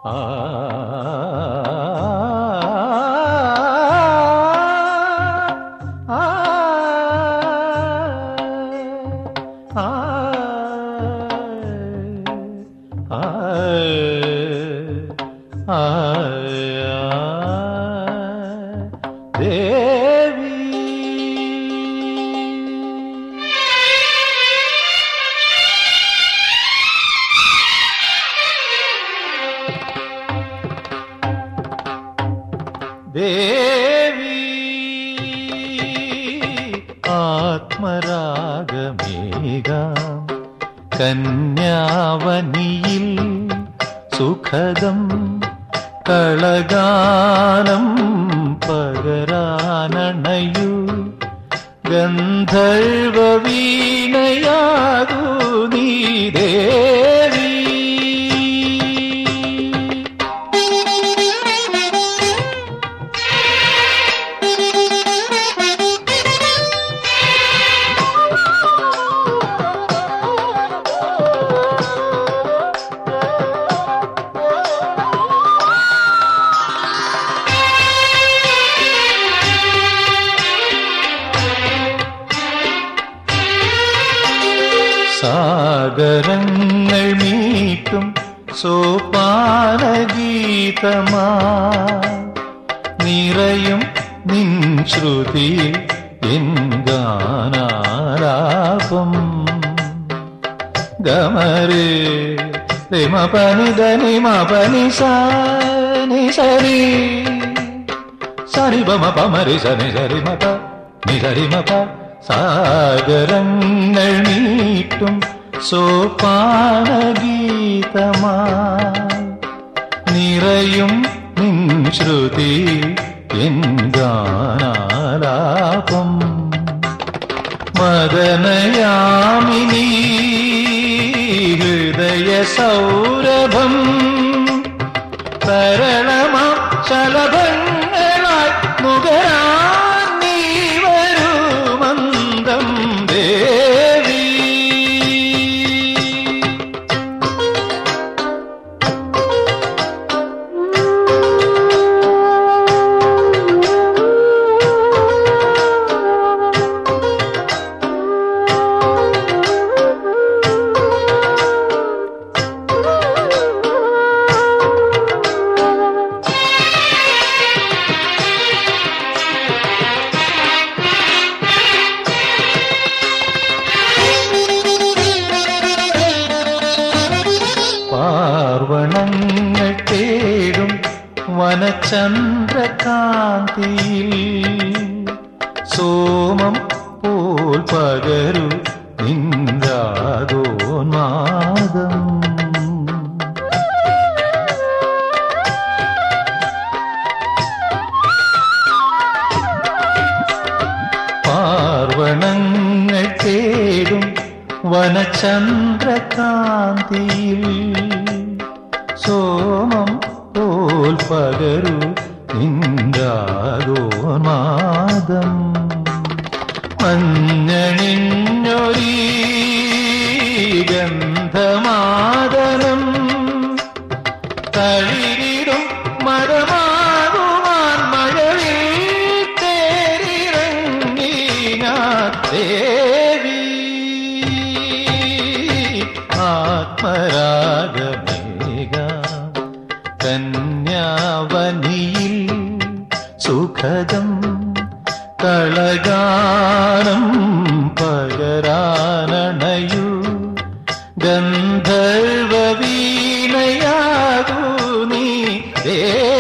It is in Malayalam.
ആ ദേവി ദേവി ആത്മരാഗമേകാം കന്യാവനിയിൽ സുഖദം കളഗാനം പകരാനണയൂ ഗന്ധർവ വീണയാകൂ നീ ദേവി. സാഗരങ്ങൾ മീട്ടും സോപാനഗീതമാ നിറയും നിൻ ശ്രുതിയിൽ എൻ ഗാനാലാപം ഗമരേ രമ പനി ധനി മ പനി സനി സരി സരി ബമ പമരി സനി സരി മപ നി സരി മപ. സാഗരങ്ങൾ മീട്ടും സോപാനഗീതമാ നിറയും നിൻ ശ്രുതി എൻ ഗാനാലാപം മദനയാമിനി ഹൃദയ സൗരഭം തരളമാ ശലഭങ്ങളായി നുകരാൻ നീ വരൂ മന്ദം ദേവി. പാർവണങ്ങൾ തേടും വനചന്ദ്രകാന്തിയിൽ സോമം പോൽ പകരു നിന്ദാഗോന്മാദം പാർവണങ്ങൾ തേടും വനചന്ദ്രകാന്തിയിൽ സോമം പോൽ പകരു നിന്ദാഗോന്മാദം മഞ്ഞണിഞ്ഞൊരീ ഗന്ധമാദനം തളിരിടും മരമാകുവാൻ മഴവിൽ തേരിറങ്ങി ഞാൻ ദേവി. ആത്മരാഗമേകാം കന്യാവനിയിൽ സുഖദം കളഗാനം പകരാനണയൂ ഗന്ധർവ വീണയാകൂ നീ